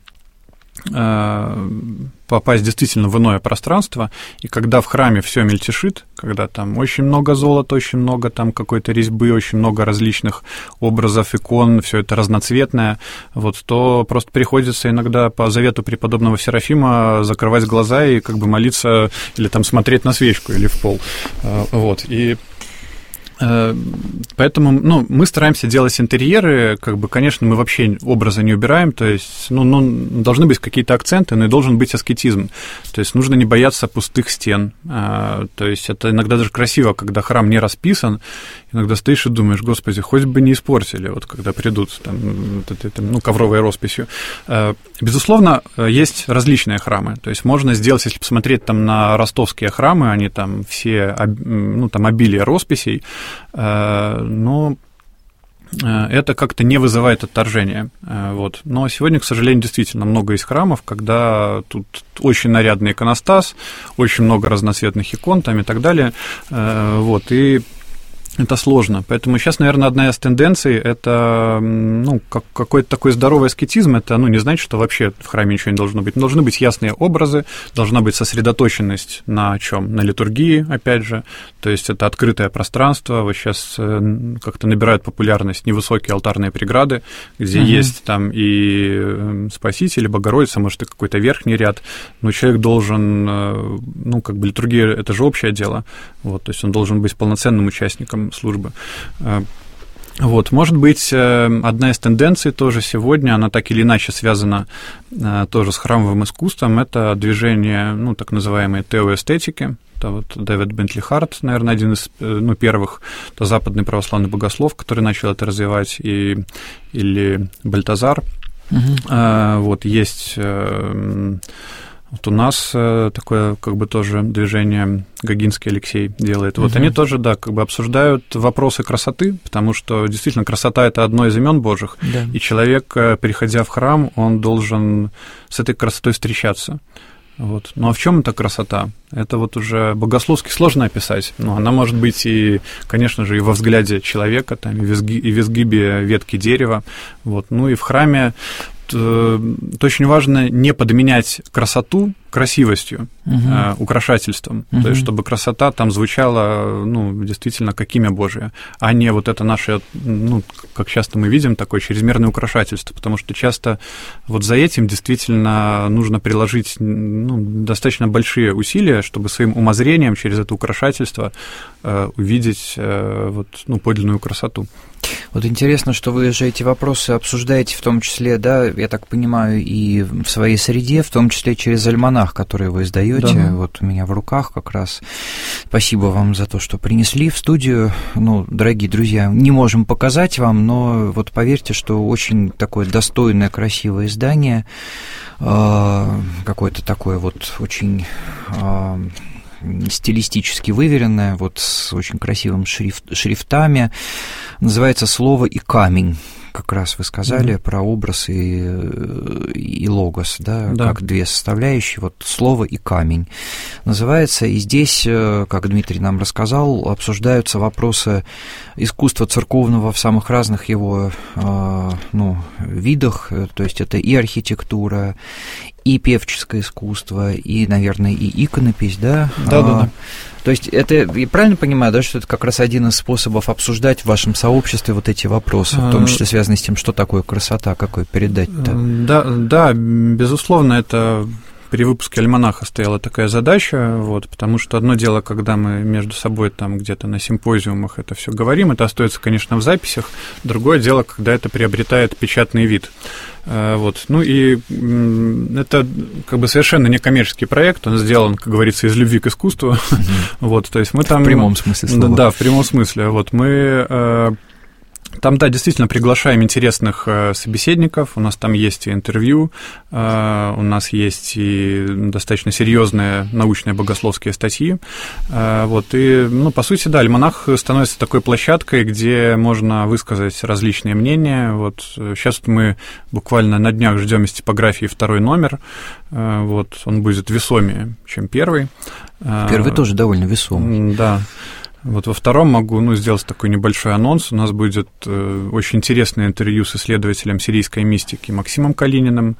попасть действительно в иное пространство, и когда в храме все мельтешит, когда там очень много золота, очень много там какой-то резьбы, очень много различных образов, икон, все это разноцветное, вот, то просто приходится иногда по завету преподобного Серафима закрывать глаза и как бы молиться или там смотреть на свечку или в пол, вот, и поэтому, ну, мы стараемся делать интерьеры, как бы, конечно, мы вообще образа не убираем, то есть, должны быть какие-то акценты, но и должен быть аскетизм, то есть нужно не бояться пустых стен, то есть это иногда даже красиво, когда храм не расписан, иногда стоишь и думаешь, господи, хоть бы не испортили, вот когда придут там, ковровой росписью. Безусловно, есть различные храмы, то есть можно сделать, если посмотреть там на ростовские храмы, они там все, там обилие росписей, но это как-то не вызывает отторжения. Вот. Но сегодня, к сожалению, действительно много есть храмов, когда тут очень нарядный иконостас, очень много разноцветных икон там и так далее. Вот. И это сложно. Поэтому сейчас, наверное, одна из тенденций – это какой-то такой здоровый аскетизм. Это не значит, что вообще в храме ничего не должно быть. Должны быть ясные образы, должна быть сосредоточенность на чем? На литургии, опять же. То есть это открытое пространство. Вот сейчас как-то набирают популярность невысокие алтарные преграды, где есть там и Спаситель, и Богородица, может, и какой-то верхний ряд. Но человек должен, литургия – это же общее дело. Вот, то есть он должен быть полноценным участником службы. Вот, может быть, одна из тенденций тоже сегодня, она так или иначе связана тоже с храмовым искусством, это движение, так называемой теоэстетики. Это вот Дэвид Бентли Харт, наверное, один из первых, это западный православный богослов, который начал это развивать, или Бальтазар. Вот, есть... Вот у нас такое, как бы, тоже движение Гогинский Алексей делает. Вот они тоже, да, как бы обсуждают вопросы красоты, потому что действительно красота – это одно из имен Божьих, да. И человек, приходя в храм, он должен с этой красотой встречаться. Вот. Ну а в чем эта красота? Это вот уже богословски сложно описать. Она может быть и, конечно же, и во взгляде человека, там, и в изгибе ветки дерева. Вот. Ну и в храме очень важно не подменять красоту красивостью, украшательством, то есть чтобы красота там звучала, действительно, как имя Божие, а не вот это наше, как часто мы видим, такое чрезмерное украшательство, потому что часто вот за этим действительно нужно приложить достаточно большие усилия, чтобы своим умозрением через это украшательство увидеть подлинную красоту. Вот интересно, что вы же эти вопросы обсуждаете в том числе, да, я так понимаю, и в своей среде, в том числе через альманах, который вы издаете, да. Вот у меня в руках как раз. Спасибо вам за то, что принесли в студию. Дорогие друзья, не можем показать вам, но вот поверьте, что очень такое достойное, красивое издание, какое-то такое вот очень... стилистически выверенная, вот с очень красивыми шрифтами. Называется «Слово и камень». Как раз вы сказали про образ и логос, да, как две составляющие, вот слово и камень называется. И здесь, как Дмитрий нам рассказал, обсуждаются вопросы искусства церковного в самых разных его видах, то есть это и архитектура, и певческое искусство, и, наверное, и иконопись, да? Да. То есть это, я правильно понимаю, да, что это как раз один из способов обсуждать в вашем сообществе вот эти вопросы, в том числе связанные с тем, что такое красота, как ее передать-то? Да, безусловно, это при выпуске «Альманаха» стояла такая задача, вот, потому что одно дело, когда мы между собой там где-то на симпозиумах это все говорим, это остается, конечно, в записях, другое дело, когда это приобретает печатный вид. Вот. Ну и это как бы совершенно некоммерческий проект, он сделан, как говорится, из любви к искусству. Вот, то есть мы там... В прямом смысле слова. Да, в прямом смысле. Вот мы... Там, да, действительно приглашаем интересных собеседников, у нас там есть и интервью, у нас есть и достаточно серьезные научные богословские статьи, вот, и, ну, по сути, да, «Альманах» становится такой площадкой, где можно высказать различные мнения, вот, сейчас мы буквально на днях ждем из типографии 2-й номер, вот, он будет весомее, чем первый. Первый тоже довольно весомый. Да. Вот во 2-м могу сделать такой небольшой анонс. У нас будет очень интересное интервью с исследователем сирийской мистики Максимом Калининым.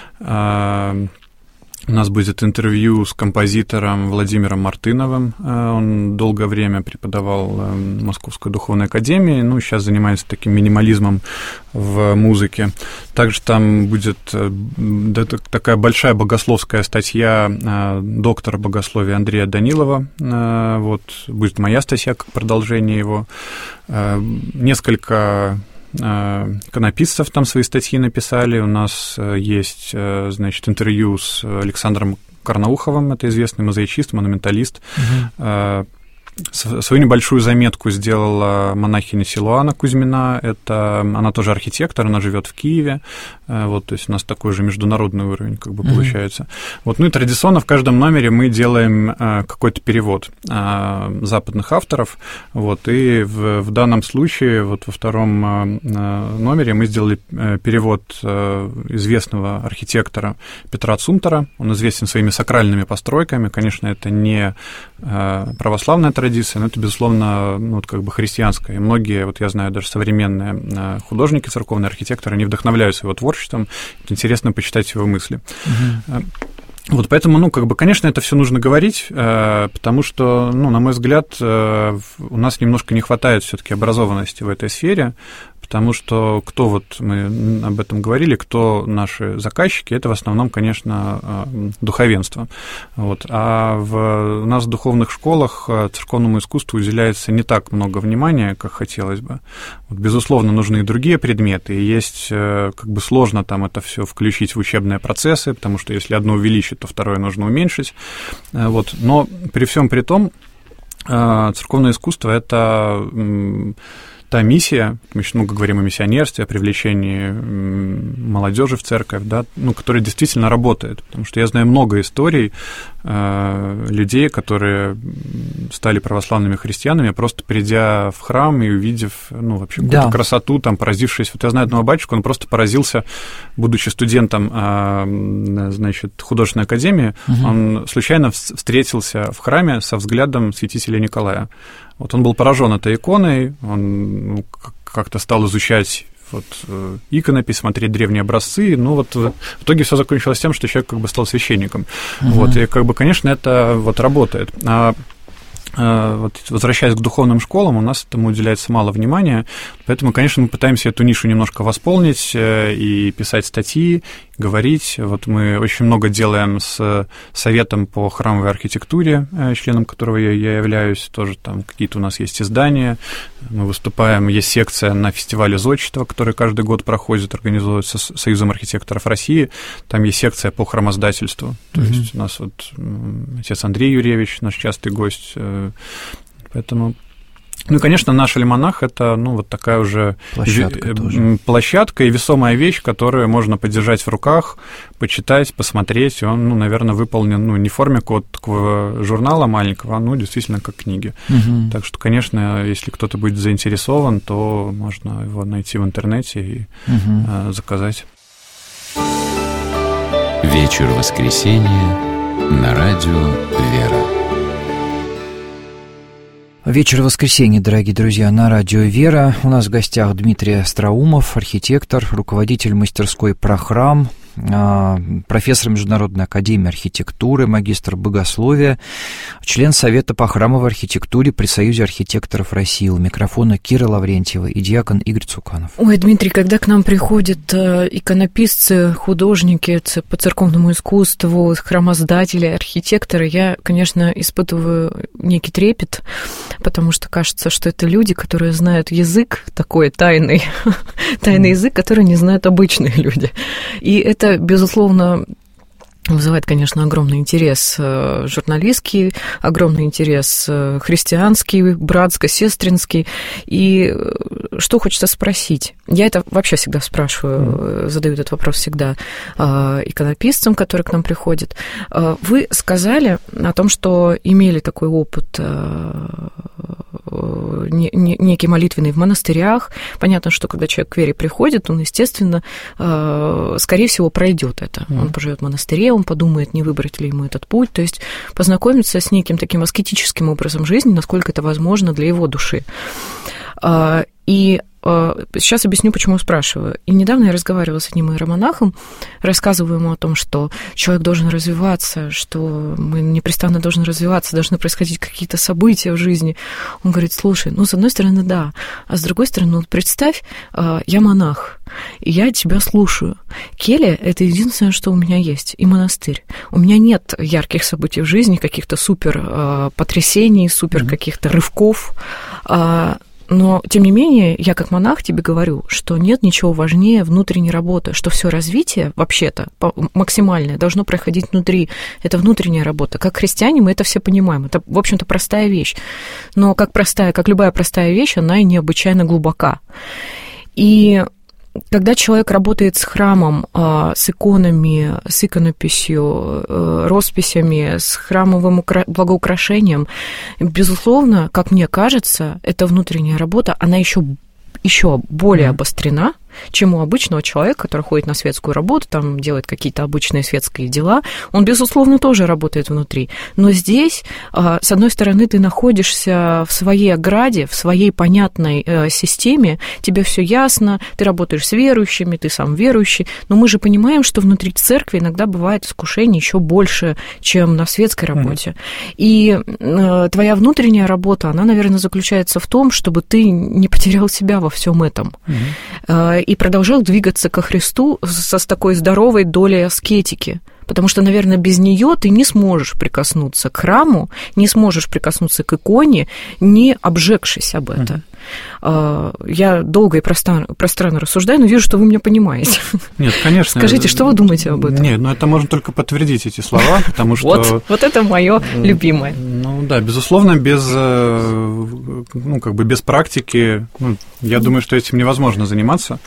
У нас будет интервью с композитором Владимиром Мартыновым. Он долгое время преподавал в Московской духовной академии, ну, сейчас занимается таким минимализмом в музыке. Также там будет такая большая богословская статья доктора богословия Андрея Данилова. Вот, будет моя статья как продолжение его. Несколько иконописцев там свои статьи написали. У нас есть, значит, интервью с Александром Карнауховым, это известный мозаичист, монументалист. Свою небольшую заметку сделала монахиня Силуана Кузьмина, она тоже архитектор, она живет в Киеве, вот, то есть у нас такой же международный уровень, как бы, получается. Вот, ну и традиционно в каждом номере мы делаем какой-то перевод западных авторов, вот, и в данном случае, вот во 2-м номере мы сделали перевод известного архитектора Петра Цумтера, он известен своими сакральными постройками, конечно, это не православная традиция, но это, безусловно, ну, вот как бы христианская. И многие, вот я знаю, даже современные художники, церковные архитекторы, они вдохновляются его творчеством. Это интересно почитать его мысли. Вот поэтому, ну, как бы, конечно, это все нужно говорить, потому что, ну, на мой взгляд, у нас немножко не хватает все-таки образованности в этой сфере, потому что кто, вот мы об этом говорили, кто наши заказчики, это в основном, конечно, духовенство. Вот. А у нас в духовных школах церковному искусству уделяется не так много внимания, как хотелось бы. Вот, безусловно, нужны и другие предметы, и есть, как бы, сложно там это все включить в учебные процессы, потому что если одно увеличить, то второе нужно уменьшить. Вот. Но при всем при том, церковное искусство – это та миссия, мы очень много говорим о миссионерстве, о привлечении молодежи в церковь, да, ну, которая действительно работает, потому что я знаю много историй людей, которые стали православными христианами, просто придя в храм и увидев, ну, вообще какую-то красоту, там, поразившись. Вот я знаю одного батюшку, он просто поразился, будучи студентом, значит, художественной академии, он случайно встретился в храме со взглядом святителя Николая. Вот он был поражен этой иконой, он как-то стал изучать вот иконопись, смотреть древние образцы, ну вот в итоге все закончилось тем, что человек как бы стал священником. Вот, и как бы, конечно, это вот работает. Вот, возвращаясь к духовным школам, у нас этому уделяется мало внимания, поэтому, конечно, мы пытаемся эту нишу немножко восполнить и писать статьи, говорить. Вот мы очень много делаем с Советом по храмовой архитектуре, членом которого я являюсь, тоже там какие-то у нас есть издания, мы выступаем, есть секция на фестивале зодчества, который каждый год проходит, организуется Союзом архитекторов России, там есть секция по храмоздательству, то есть у нас вот отец Андрей Юрьевич, наш частый гость, поэтому... Ну и, конечно, наш «Альманах» — это, ну, вот такая уже площадка и весомая вещь, которую можно подержать в руках, почитать, посмотреть. Он, ну, наверное, выполнен, ну, не в форме какого-то такого журнала маленького, а, ну, действительно, как книги. Так что, конечно, если кто-то будет заинтересован, то можно его найти в интернете и заказать. Вечер воскресенья на радио «Вера». Вечер воскресенья, дорогие друзья, на радио «Вера». У нас в гостях Дмитрий Остроумов, архитектор, руководитель мастерской «Прохрам». профессор Международной академии архитектуры, магистр богословия, член Совета по храмовой архитектуре при Союзе архитекторов России. У микрофона Кира Лаврентьева и диакон Игорь Цуканов. Ой, Дмитрий, когда к нам приходят иконописцы, художники по церковному искусству, храмоздатели, архитекторы, я, конечно, испытываю некий трепет, потому что кажется, что это люди, которые знают язык такой тайный язык, который не знают обычные люди. И это, безусловно, вызывает, конечно, огромный интерес журналистский, огромный интерес христианский, братско-сестринский. И что хочется спросить? Я это вообще всегда спрашиваю, задаю этот вопрос всегда иконописцам, которые к нам приходят. Вы сказали о том, что имели такой опыт некий молитвенный в монастырях. Понятно, что когда человек к вере приходит, он, естественно, скорее всего, пройдет это. Он поживет в монастыре, он подумает, не выбрать ли ему этот путь, то есть познакомиться с неким таким аскетическим образом жизни, насколько это возможно для его души. И сейчас объясню, почему спрашиваю. И недавно я разговаривала с одним иеромонахом, рассказываю ему о том, что человек должен развиваться, что мы непрестанно должны развиваться, должны происходить какие-то события в жизни. Он говорит: слушай, с одной стороны, да, а с другой стороны, представь, я монах, и я тебя слушаю. Келья — это единственное, что у меня есть, и монастырь. У меня нет ярких событий в жизни, каких-то супер потрясений, супер каких-то рывков, но, тем не менее, я как монах тебе говорю, что нет ничего важнее внутренней работы, что все развитие, вообще-то, максимальное, должно проходить внутри. Это внутренняя работа. Как христиане мы это все понимаем. Это, в общем-то, простая вещь. Но как любая простая вещь, она и необычайно глубока. И когда человек работает с храмом, с иконами, с иконописью, росписями, с храмовым благоукрашением, безусловно, как мне кажется, эта внутренняя работа, она еще более обострена, чем у обычного человека, который ходит на светскую работу, там делает какие-то обычные светские дела. Он, безусловно, тоже работает внутри. Но здесь, с одной стороны, ты находишься в своей ограде, в своей понятной системе, тебе все ясно, ты работаешь с верующими, ты сам верующий, но мы же понимаем, что внутри церкви иногда бывает искушение еще больше, чем на светской работе. И твоя внутренняя работа, она, наверное, заключается в том, чтобы ты не потерял себя во всем этом. И продолжал двигаться ко Христу с такой здоровой долей аскетики. Потому что, наверное, без нее ты не сможешь прикоснуться к храму, не сможешь прикоснуться к иконе, не обжегшись об этом. Я долго и пространно рассуждаю, но вижу, что вы меня понимаете. Нет, конечно. Скажите, что вы думаете об этом? Нет, это можно только подтвердить эти слова, потому что... Вот это мое любимое. Да, безусловно, без практики, я думаю, что этим невозможно заниматься.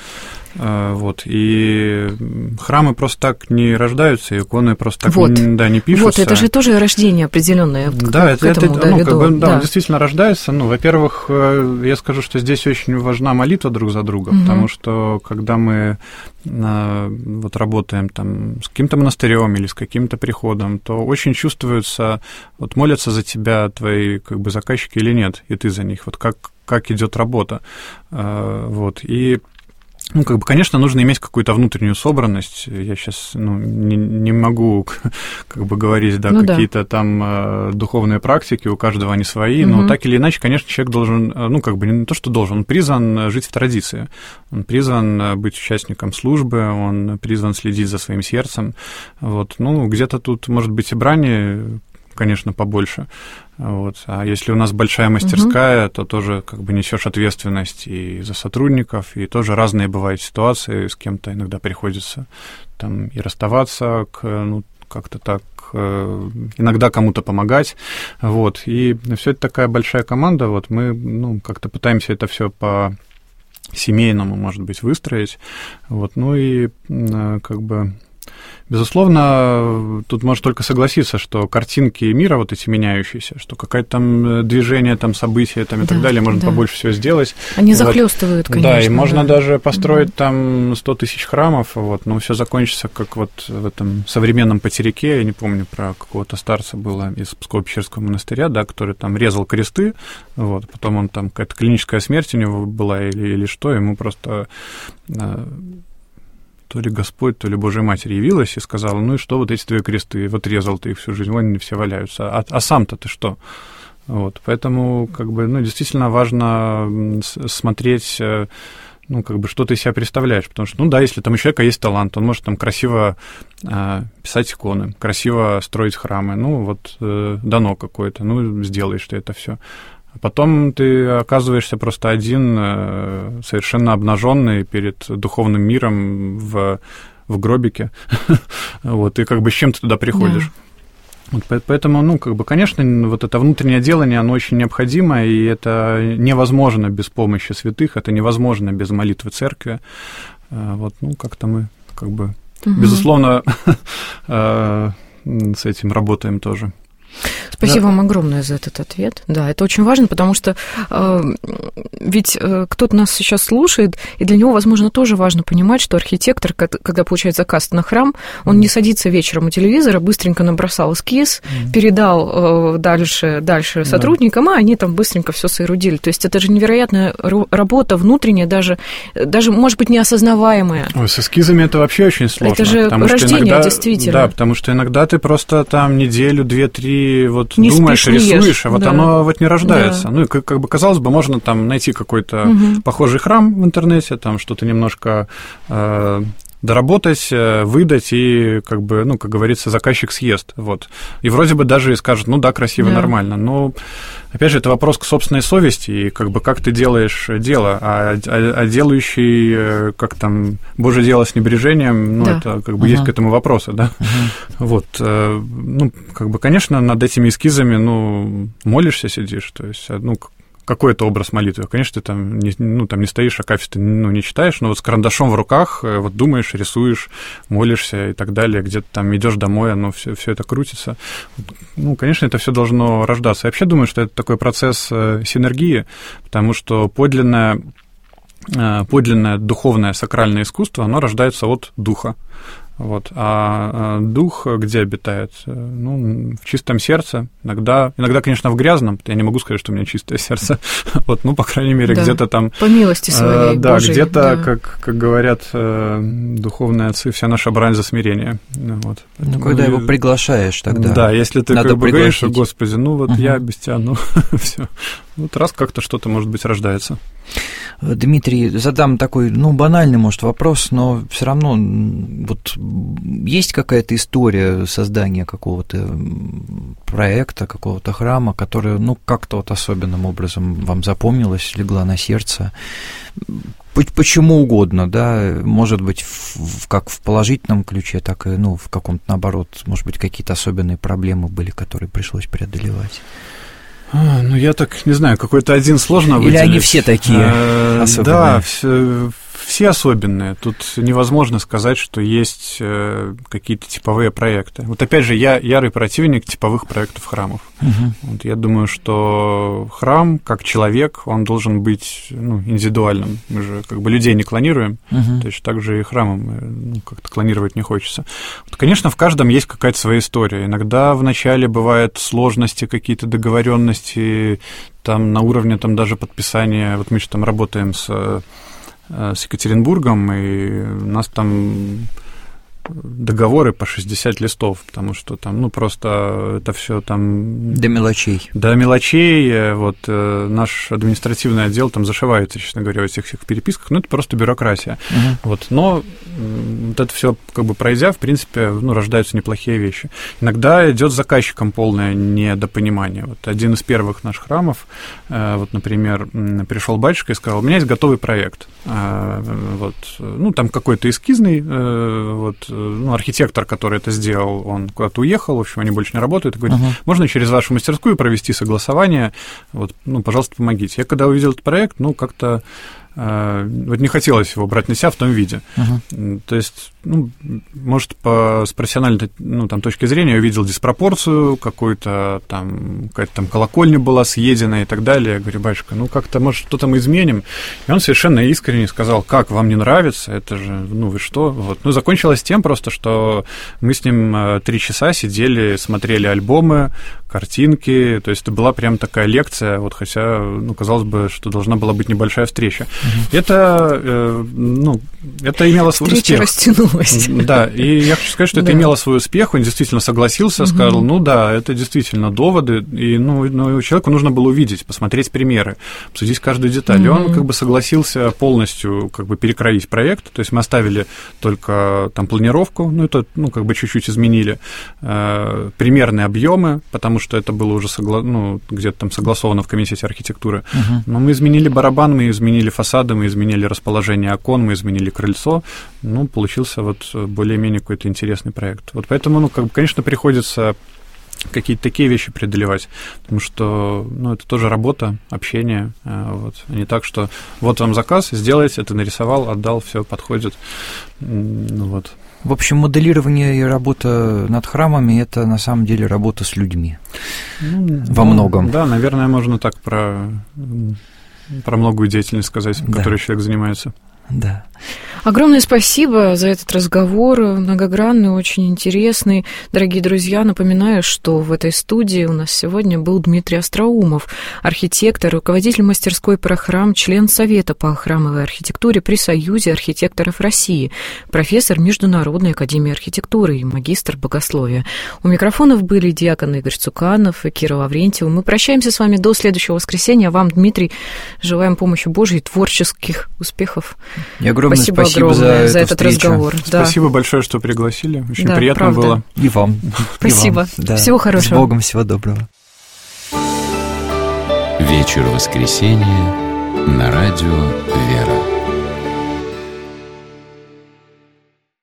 И храмы просто так не рождаются, иконы просто так не пишутся. Это же тоже рождение определенное. Он действительно рождается. Во-первых, я скажу, что здесь очень важна молитва друг за друга, потому что когда мы работаем там с каким-то монастырем или с каким-то приходом, то очень чувствуется, молятся за тебя твои заказчики или нет, и ты за них, как идет работа. И конечно, нужно иметь какую-то внутреннюю собранность. Я сейчас не могу говорить, какие-то там духовные практики, у каждого они свои, но так или иначе, конечно, человек должен, не то, что должен, он призван жить в традиции, он призван быть участником службы, он призван следить за своим сердцем. Где-то тут может быть и брани, конечно, побольше. А если у нас большая мастерская, то тоже несешь ответственность и за сотрудников, и тоже разные бывают ситуации, с кем-то иногда приходится там и расставаться, как-то так, иногда кому-то помогать, и все это такая большая команда, мы, как-то пытаемся это все по семейному, может быть, выстроить, безусловно, тут можно только согласиться, что картинки мира эти меняющиеся, что какое-то там движение, там события там, и так далее, можно побольше всего сделать. Они захлёстывают, конечно. Да, и можно даже построить там 100 тысяч храмов, но все закончится, как в этом современном Потеряке, я не помню, про какого-то старца было из Псково-Печерского монастыря, который там резал кресты, потом он там какая-то клиническая смерть у него была или что, ему просто... то ли Господь, то ли Божья Матерь явилась и сказала, ну и что вот эти твои кресты, вот резал ты их всю жизнь, вон они все валяются, а сам-то ты что? Вот, поэтому, как бы, ну, действительно важно смотреть, ну, как бы, что ты из себя представляешь, потому что, ну, да, если там у человека есть талант, он может там красиво писать иконы, красиво строить храмы, ну, вот дано какое-то, ну, сделаешь ты это все. А потом ты оказываешься просто один, совершенно обнаженный перед духовным миром в гробике, вот, и как бы с чем ты туда приходишь. Вот поэтому, ну, как бы, конечно, вот это внутреннее делание, оно очень необходимо, и это невозможно без помощи святых, это невозможно без молитвы церкви. Вот, ну, как-то мы, как бы, безусловно, с этим работаем тоже. Спасибо вам огромное за этот ответ. Да, это очень важно, потому что ведь кто-то нас сейчас слушает, и для него, возможно, тоже важно понимать, что архитектор, когда получает заказ на храм, он не садится вечером у телевизора, быстренько набросал эскиз, передал дальше сотрудникам, а они там быстренько все соорудили. То есть это же невероятная работа внутренняя, даже может быть, неосознаваемая. Ой, с эскизами это вообще очень сложно. Это же рождение, иногда, действительно. Да, потому что иногда ты просто там неделю, 2-3 вот не думаешь, рисуешь, а вот оно вот не рождается. Да. Ну, и как бы, казалось бы, можно там найти какой-то похожий храм в интернете, там что-то немножко доработать, выдать, и, как бы, ну, как говорится, заказчик съест, вот. И вроде бы даже и скажет, ну да, красиво, нормально, но, опять же, это вопрос к собственной совести, и, как бы, как ты делаешь дело, а делающий, как там, Божье дело с небрежением, ну, это, как бы, есть к этому вопросы, да, вот, ну, как бы, конечно, над этими эскизами, ну, молишься, сидишь, то есть, ну, какой-то образ молитвы. Конечно, ты там не стоишь, акафист ты не читаешь, но вот с карандашом в руках вот думаешь, рисуешь, молишься и так далее, где-то там идешь домой, оно все это крутится. Ну, конечно, это все должно рождаться. Я вообще думаю, что это такой процесс синергии, потому что подлинное духовное сакральное искусство, оно рождается от духа. Вот. А дух где обитает? Ну, в чистом сердце. Иногда, конечно, в грязном. Я не могу сказать, что у меня чистое сердце. Вот, ну, по крайней мере, где-то там... По милости своей да, Божией. Где-то, да. как говорят духовные отцы, вся наша брань за смирение. Вот. Ну, когда его приглашаешь тогда. Да, если ты как бы говоришь, Господи, ну, вот я без тебя, ну, все. Вот раз как-то что-то, может быть, рождается. Дмитрий, задам такой, ну, банальный, может, вопрос, но все равно вот есть какая-то история создания какого-то проекта, какого-то храма, которая, ну, как-то вот особенным образом вам запомнилась, легла на сердце? Почему угодно, да, может быть, как в положительном ключе, так и, ну, в каком-то, наоборот, может быть, какие-то особенные проблемы были, которые пришлось преодолевать? Ну, я так не знаю, какой-то один сложно выделить. Или они все такие особенные? Да, все особенные. Тут невозможно сказать, что есть какие-то типовые проекты. Вот опять же, я ярый противник типовых проектов храмов. Вот я думаю, что храм, как человек, он должен быть, ну, индивидуальным. Мы же как бы людей не клонируем, точно так же и храмом как-то клонировать не хочется. Вот, конечно, в каждом есть какая-то своя история. Иногда вначале бывают сложности, какие-то договоренности, там на уровне там даже подписания. Вот мы же там работаем с Екатеринбургом, и у нас там договоры по 60 листов, потому что там, ну, просто это все там... До мелочей. До мелочей. Вот наш административный отдел там зашивается, честно говоря, в этих всех переписках, ну, это просто бюрократия. Вот, но вот это все как бы пройдя, в принципе, ну, рождаются неплохие вещи. Иногда идет заказчиком полное недопонимание. Вот один из первых наших храмов, вот, например, пришел батюшка и сказал, у меня есть готовый проект. Вот, ну, там какой-то эскизный, вот, ну, архитектор, который это сделал, он куда-то уехал, в общем, они больше не работают, и говорит, можно через вашу мастерскую провести согласование, вот, ну, пожалуйста, помогите. Я когда увидел этот проект, ну, как-то вот не хотелось его брать на себя в том виде. То есть, ну, может, с профессиональной, ну, там, точки зрения я увидел диспропорцию, какая-то там колокольня была съедена и так далее. Я говорю, батюшка, ну, как-то, может, что-то мы изменим. И он совершенно искренне сказал, как, вам не нравится? Это же, ну, вы что? Вот. Ну, закончилось тем просто, что мы с ним 3 часа сидели, смотрели альбомы, картинки, то есть это была прям такая лекция, вот хотя, казалось бы, что должна была быть небольшая встреча. Это имело свой успех. Встреча растянулась. Да, и я хочу сказать, что это имело свой успех, он действительно согласился, сказал, это действительно доводы, и человеку нужно было увидеть, посмотреть примеры, обсудить каждую деталь, и он как бы согласился полностью как бы перекроить проект, то есть мы оставили только там планировку, это как бы чуть-чуть изменили, примерные объемы, потому что это было уже где-то там согласовано в комитете архитектуры, но мы изменили барабан, мы изменили фасады, мы изменили расположение окон, мы изменили крыльцо, получился вот более-менее какой-то интересный проект. Вот поэтому, конечно, приходится какие-то такие вещи преодолевать, потому что, это тоже работа, общение, а не так, что вот вам заказ, сделайте, это нарисовал, отдал, все подходит, В общем, моделирование и работа над храмами – это на самом деле работа с людьми во многом. Да, наверное, можно так про многую деятельность сказать, которой человек занимается. Да. Огромное спасибо за этот разговор, многогранный, очень интересный. Дорогие друзья, напоминаю, что в этой студии у нас сегодня был Дмитрий Остроумов, архитектор, руководитель мастерской «Прохрам», член Совета по храмовой архитектуре при Союзе архитекторов России, профессор Международной академии архитектуры и магистр богословия. У микрофонов были диакон Игорь Цуканов и Кира Лаврентьева. Мы прощаемся с вами до следующего воскресенья. А вам, Дмитрий, желаем помощи Божьей, творческих успехов. И огромное спасибо огромное за этот разговор. Спасибо большое, что пригласили. Очень приятно было. И вам. Спасибо. И вам. Всего хорошего. С Богом, всего доброго. Вечер воскресенья на радио